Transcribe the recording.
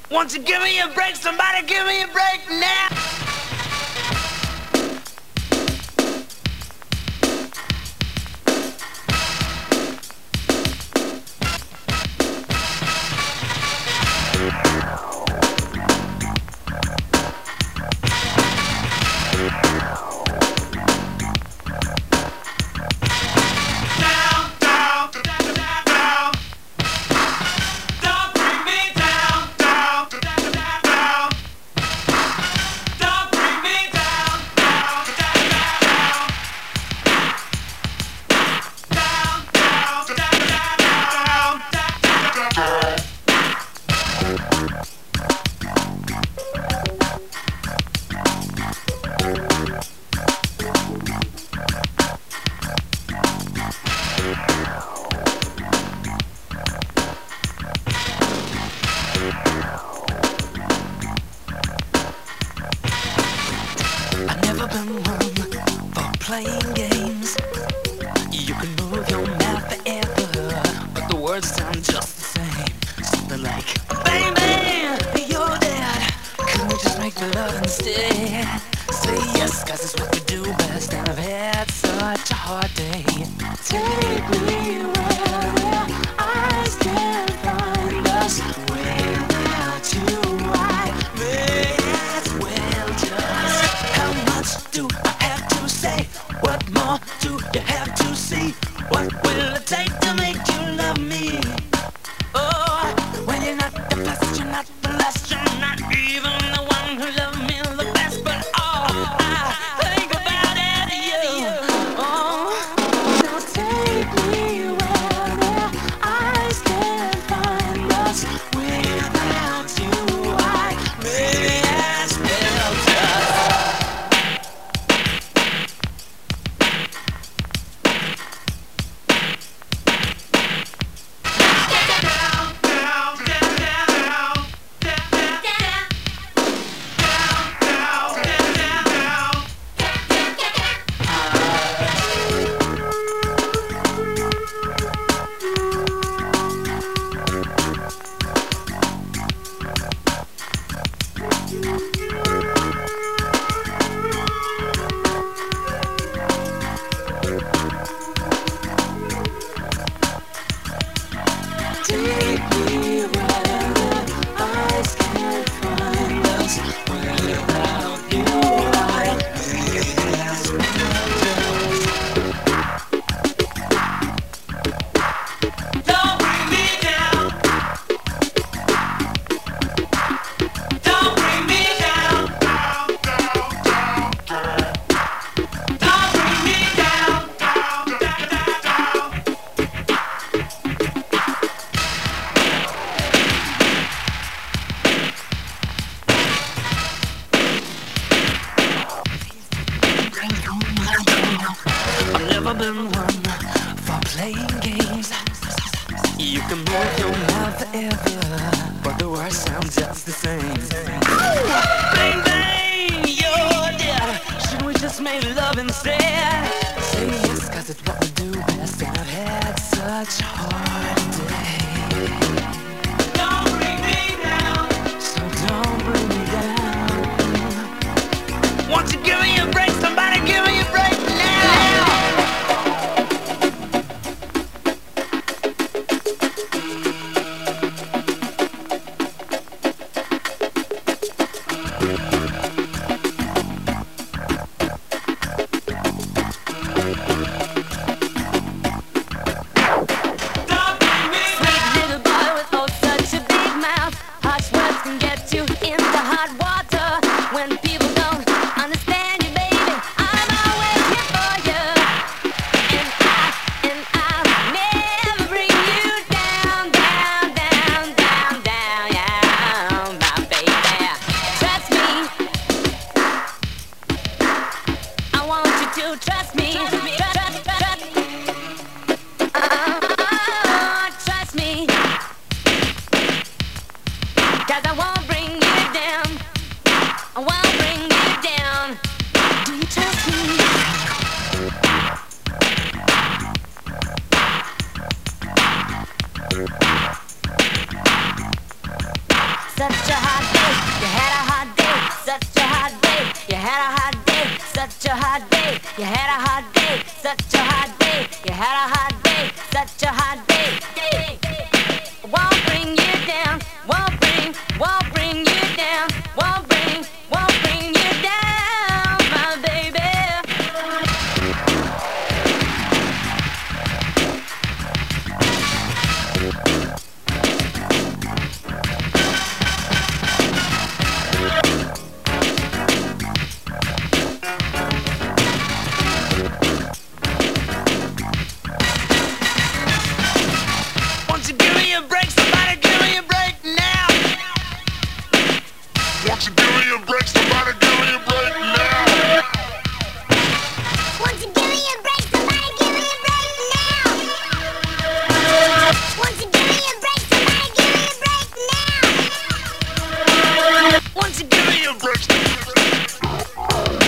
Won't you give me a break? Somebody give me a break now. I've never been one for playing games. You can move your mouth forever, but the words sound just the same. Something like, baby, you're dead. Couldn't we just make love instead? Say yes, cause it's what we do best. And I've had such a hard day. Take me where eyes can't find us. Without you, I may as well just. How much do I have to say? What more do you have to see? What will it take to make you love me? Oh, when you're not the best, you're not the last, you're not even the one who loved me the best. But all I think about it is you. Oh, now take me where their eyes can't find us. Without you, I may as well just. Take me where the eyes can't find us. Without you, I may as well just. Don't bring me down. Don't bring me down. Don't bring me down. I've never been one for playing games. You can move your mouth forever, but the words sound just the same. Bang bang, you're dead. Should we just make love instead? Say yes, cause it's what we do best. And I've had such a hard day. Don't bring me down. So don't bring me down. Won't you give me a break? Somebody give me a break now. Trust me, trust me, 'cause I won't bring you down. I won't bring you down. Do you trust me? Said such a hot day. You had a hot day, such a hot day. You had a hot day, such a hot day. You had a hot day, such a hot day. You had a hot day, such a hot day. Won't bring you down, won't bring you down, won't bring you down, my baby. Won't you give me a break? Somebody give me a break now. Won't you give me a break? Somebody give me a break now. Won't you give me a break? Somebody give me a break now. Won't you give me a break? Somebody give me a break now. Won't you give me a break?